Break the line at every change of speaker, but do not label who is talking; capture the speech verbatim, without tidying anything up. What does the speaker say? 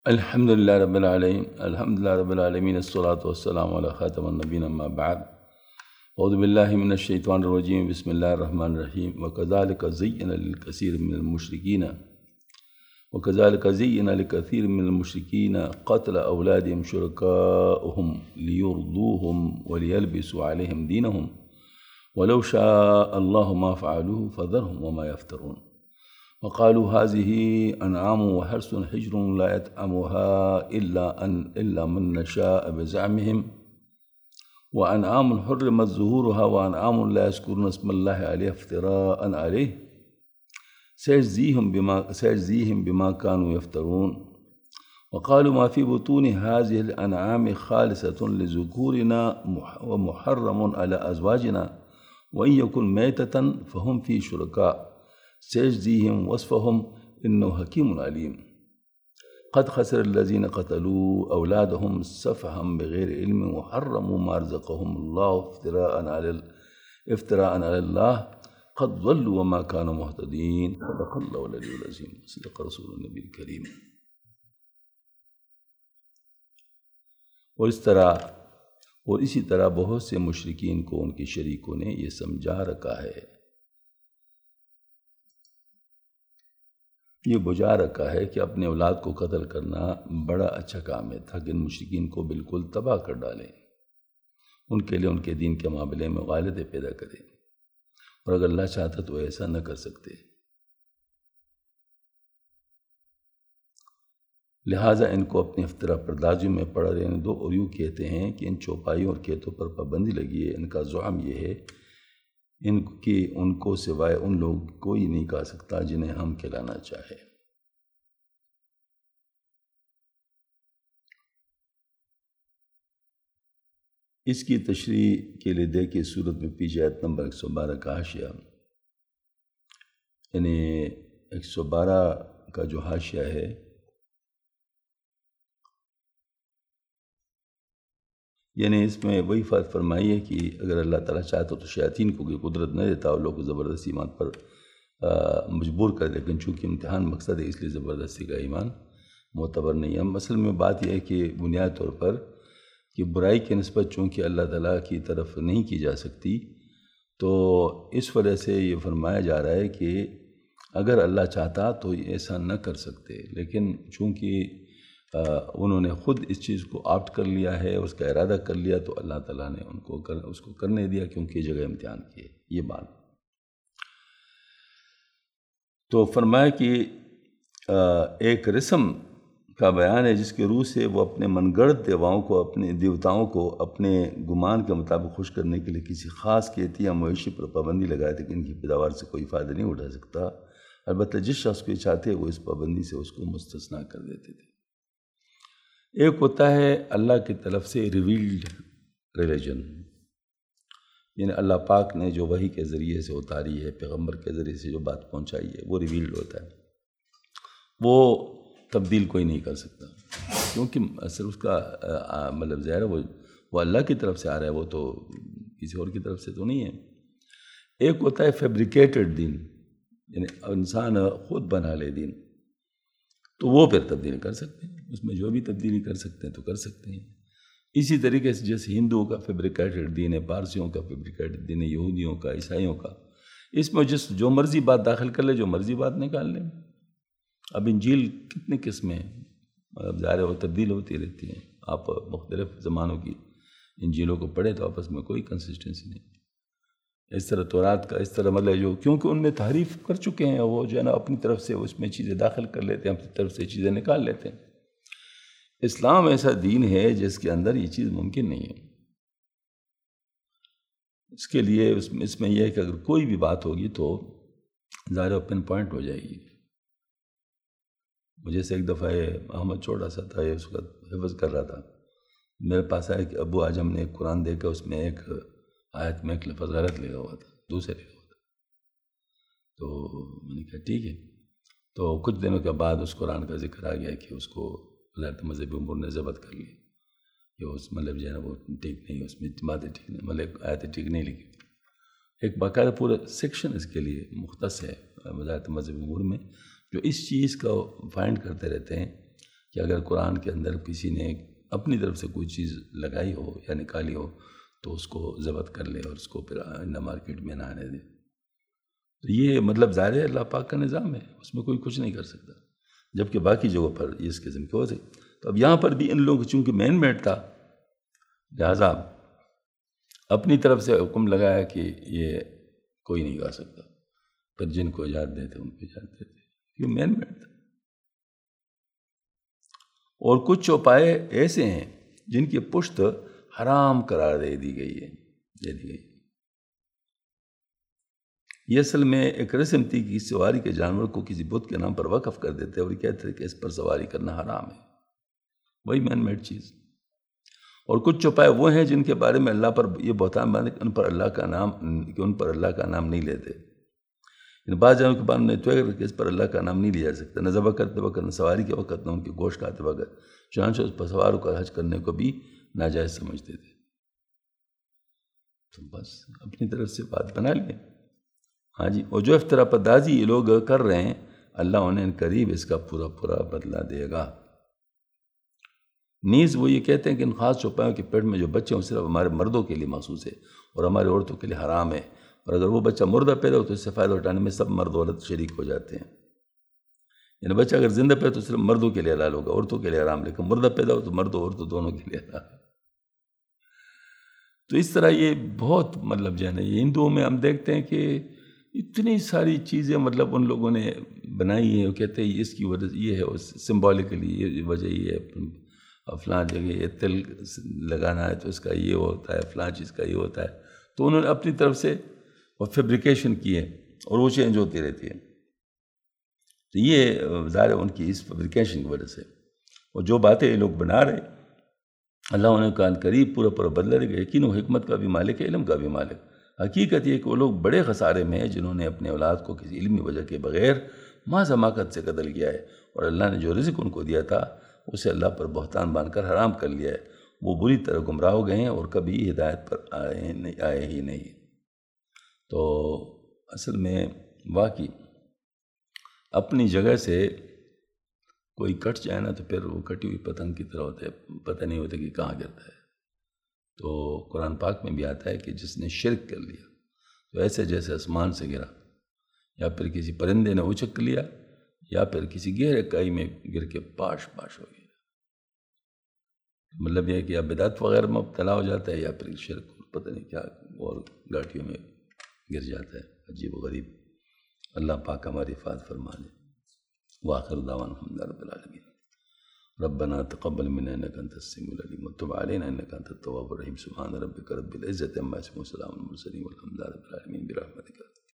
الحمد لله رب العالمين الحمد لله رب العالمين الصلاة والسلام على خاتم النبيين أما بعد. أعوذ بالله من الشيطان الرجيم. بسم الله الرحمن الرحيم. وكذلك زين للكثير من المشركين وكذلك زين لكثير من المشركين قتل أولادهم شركاؤهم ليرضوهم وليلبسوا عليهم دينهم ولو شاء الله ما فعلوه فذرهم وما يفترون. وقالوا هذه أنعام وحرث حجر لا يطعمها إلا أن إلا من نشاء بزعمهم وأنعام حرمت ظهورها وأنعام لا يذكرون اسم الله عليه افتراء عليه سيجزيهم بما سيجزيهم بما كانوا يفترون. وقالوا ما في بطون هذه الأنعام خالصة لذكورنا ومحرم على أزواجنا وإن يكن ميتة فهم فيه شركاء سيجزيهم وصفهم إنه حكيم عليم. قد خسر الذين قتلوا أولادهم سفها بغير علم وحرموا ما رزقهم الله افتراء على افتراء على الله قد ضلوا وما كانوا مهتدين. صدق الله العلي العظيم. صدق رسول النبی الکریم. اور اس طرح اور اسی طرح بہت سے مشرکین کو ان کے شریکوں نے یہ سمجھا رکھا ہے یہ بجا رکھا ہے کہ اپنے اولاد کو قتل کرنا بڑا اچھا کام ہے تاکہ ان مشرکین کو بالکل تباہ کر ڈالیں، ان کے لیے ان کے دین کے معاملے میں غالطیں پیدا کریں، اور اگر اللہ چاہتا تو ایسا نہ کر سکتے۔ لہٰذا ان کو اپنی افترا پردازیوں میں پڑا رہنے دو، اور یوں کہتے ہیں کہ ان چوپائیوں اور کھیتوں پر پابندی لگی ہے۔ ان کا زعم یہ ہے ان کی ان کو سوائے ان لوگ کوئی نہیں کھا سکتا جنہیں ہم کھلانا چاہے۔ اس کی تشریح کے لیے دیکھیے سورت میں پیچھے آیت نمبر ایک سو بارہ کا حاشیہ، یعنی ایک سو بارہ کا جو حاشیہ ہے یعنی اس میں وہی بات فرمائی ہے کہ اگر اللہ تعالیٰ چاہتا تو شیاطین کو کوئی قدرت نہ دیتا اور لوگ کو زبردستی ایمان پر مجبور کر، لیکن چونکہ امتحان مقصد ہے اس لیے زبردستی کا ایمان معتبر نہیں ہے۔ اصل میں بات یہ ہے کہ بنیادی طور پر کہ برائی کی نسبت چونکہ اللہ تعالیٰ کی طرف نہیں کی جا سکتی، تو اس وجہ سے یہ فرمایا جا رہا ہے کہ اگر اللہ چاہتا تو ایسا نہ کر سکتے، لیکن چونکہ انہوں نے خود اس چیز کو آپٹ کر لیا ہے، اس کا ارادہ کر لیا، تو اللہ تعالیٰ نے ان کو کر اس کو کرنے دیا کیونکہ یہ جگہ امتحان کی ہے۔ یہ بات تو فرمایا کہ ایک رسم کا بیان ہے جس کے روح سے وہ اپنے من گڑت دیواؤں کو اپنے دیوتاؤں کو اپنے گمان کے مطابق خوش کرنے کے لیے کسی خاص کھیتی یا مویشی پر پابندی لگائے تھے کہ ان کی پیداوار سے کوئی فائدہ نہیں اٹھا سکتا، البتہ جس شخص کو چاہتے وہ اس پابندی سے اس کو مستثنیٰ کر دیتے تھے۔ ایک ہوتا ہے اللہ کی طرف سے ریویلڈ ریلیجن، یعنی اللہ پاک نے جو وحی کے ذریعے سے اتاری ہے، پیغمبر کے ذریعے سے جو بات پہنچائی ہے، وہ ریویلڈ ہوتا ہے، وہ تبدیل کوئی نہیں کر سکتا، کیونکہ صرف اس کا مطلب ظاہر ہے وہ وہ اللہ کی طرف سے آ رہا ہے، وہ تو کسی اور کی طرف سے تو نہیں ہے۔ ایک ہوتا ہے فیبریکیٹڈ دین، یعنی انسان خود بنا لے دین، تو وہ پھر تبدیل کر سکتے ہیں، اس میں جو بھی تبدیلی کر سکتے ہیں تو کر سکتے ہیں۔ اسی طریقے سے جیسے ہندوؤں کا فیبریکیٹڈ دین ہے، پارسیوں کا فیبریکیٹڈ دین ہے، یہودیوں کا، عیسائیوں کا، اس میں جس جو مرضی بات داخل کر لے، جو مرضی بات نکال لیں۔ اب انجیل کتنے قسمیں ہیں، اب ظاہر ہے وہ تبدیل ہوتی رہتی ہیں، آپ مختلف زمانوں کی انجیلوں کو پڑھیں تو آپس میں کوئی کنسسٹنسی نہیں۔ اس طرح تورات کا اس طرح مطلب جو کیونکہ ان میں تحریف کر چکے ہیں، وہ جو ہے نا اپنی طرف سے اس میں چیزیں داخل کر لیتے ہیں، اپنی طرف سے چیزیں نکال لیتے ہیں۔ اسلام ایسا دین ہے جس کے اندر یہ چیز ممکن نہیں ہے۔ اس کے لیے اس میں اس میں یہ ہے کہ اگر کوئی بھی بات ہوگی تو ظاہر پن پوائنٹ ہو جائے گی۔ مجھے سے ایک دفعہ احمد چھوٹا سا تھا، یہ اس کا حفظ کر رہا تھا، میرے پاس آیا کہ ابو آج ہم نے ایک قرآن دیکھا، اس میں ایک آیت میں ایک لفظ غلط لکھا ہوا تھا، دوسرے لکھا ہوا تھا، تو میں نے کہا ٹھیک ہے۔ تو کچھ دنوں کے بعد اس قرآن کا ذکر آ گیا کہ اس کو ولایت مذہبی امور نے ضبط کر لی کہ اس مطلب جو ہے نا وہ ٹھیک نہیں، اس میں باتیں ٹھیک نہیں، مطلب آیتیں ٹھیک نہیں لکھی۔ ایک باقاعدہ پورا سیکشن اس کے لیے مختص ہے ولایت مذہبی امور میں، جو اس چیز کا فائنڈ کرتے رہتے ہیں کہ اگر قرآن کے اندر کسی نے اپنی طرف سے کوئی چیز لگائی ہو یا نکالی ہو تو اس کو ضبط کر لے اور اس کو پھر آئندہ مارکیٹ میں نہ آنے دے. تو یہ مطلب ظاہر ہے اللہ پاک کا نظام ہے، اس میں کوئی کچھ نہیں کر سکتا، جبکہ باقی جگہوں پر یہ اس قسم کے ہو سکتے. تو اب یہاں پر بھی ان لوگوں کو چونکہ مین میڈ تھا، لہٰذا اپنی طرف سے حکم لگایا کہ یہ کوئی نہیں گا سکتا، پھر جن کو اجازت دیتے ان کو اجازت دیتے، یہ مین میڈ تھا. اور کچھ چوپائے ایسے ہیں جن کی پشت حرام قرار دے دی گئی ہے دے دی گئی. یہ اصل میں ایک رسم تھی کہ سواری کے جانور کو کسی بت کے نام پر وقف کر دیتے اور یہ کہتے تھے کہ اس پر سواری کرنا حرام ہے، وہی مین میڈ چیز. اور کچھ چوپائے وہ ہیں جن کے بارے میں اللہ پر یہ بہتان باندھے کہ ان پر اللہ کا نام کہ ان پر اللہ کا نام نہیں لیتے. ان بعض جانوروں کے بارے میں تو کہ اس پر اللہ کا نام نہیں لیا جا سکتا، نہ ذبح کرتے وقت، نہ سواری کے وقت، نہ ان کی گوشت کھاتے وقت. چنانچہ اس پر سواروں کا حج کرنے کو بھی ناجائز سمجھتے تھے. تو بس اپنی طرف سے بات بنا لیں. ہاں جی. اور جو افطرا پردازی یہ لوگ کر رہے ہیں اللہ انہیں قریب اس کا پورا پورا بدلہ دے گا. نیز وہ یہ کہتے ہیں کہ ان خاص چوپایوں کے پیٹ میں جو بچے ہیں صرف ہمارے مردوں کے لیے مخصوص ہے اور ہماری عورتوں کے لیے حرام ہے، اور اگر وہ بچہ مردہ پیدا ہو تو اس سے فائدہ اٹھانے میں سب مرد عورت شریک ہو جاتے ہیں. یعنی بچہ اگر زندہ پیدا تو صرف مردوں کے لیے حلال ہوگا، عورتوں کے لیے حرام، لیکن مردہ پیدا ہو تو مرد و عورتوں دونوں کے لیے حلال. تو اس طرح یہ بہت مطلب جو ہے نا، یہ ہندوؤں میں ہم دیکھتے ہیں کہ اتنی ساری چیزیں مطلب ان لوگوں نے بنائی ہیں. وہ کہتے ہیں اس کی وجہ یہ ہے، سمبولکلی یہ وجہ یہ ہے، فلاں جگہ یہ تل لگانا ہے تو اس کا یہ ہوتا ہے، فلاں چیز کا یہ ہوتا ہے. تو انہوں نے اپنی طرف سے وہ فیبریکیشن کی ہے اور وہ چینج ہوتی رہتی ہے. تو یہ ظاہر ہے ان کی اس فیبریکیشن کی وجہ سے. اور جو باتیں یہ لوگ بنا رہے اللہ انہیں کان قریب پورا پورا بدلہ دے گا. یقین و حکمت کا بھی مالک ہے، علم کا بھی مالک. حقیقت یہ کہ وہ لوگ بڑے خسارے میں ہیں جنہوں نے اپنے اولاد کو کسی علمی وجہ کے بغیر محض حماقت سے قتل کیا ہے، اور اللہ نے جو رزق ان کو دیا تھا اسے اللہ پر بہتان باندھ کر حرام کر لیا ہے. وہ بری طرح گمراہ ہو گئے ہیں اور کبھی ہدایت پر آئے نہیں آئے ہی نہیں. تو اصل میں واقعی اپنی جگہ سے کوئی کٹ جائے نا تو پھر وہ کٹی ہوئی پتنگ کی طرح ہوتا ہے، پتہ نہیں ہوتا کہ کہاں گرتا ہے. تو قرآن پاک میں بھی آتا ہے کہ جس نے شرک کر لیا تو ایسے جیسے آسمان سے گرا، یا پھر کسی پرندے نے اچک لیا، یا پھر کسی گہرے کائی میں گر کے پاش پاش ہو گیا. مطلب یہ ہے کہ یا بدعت وغیرہ میں مبتلا ہو جاتا ہے یا پھر شرک پتہ نہیں کیا اور گاٹیوں میں گر جاتا ہے. عجیب و غریب. اللہ پاک ہماری حفاظت فرما دے. وآخر دعوانا الحمد للہ رب العالمین. ربنا تقبل منا انك انت السميع العليم وتب علينا انك انت التواب الرحيم. سبحان ربك رب العزة عما يصفون وسلام على المرسلين والحمد لله رب العالمين برحمتك.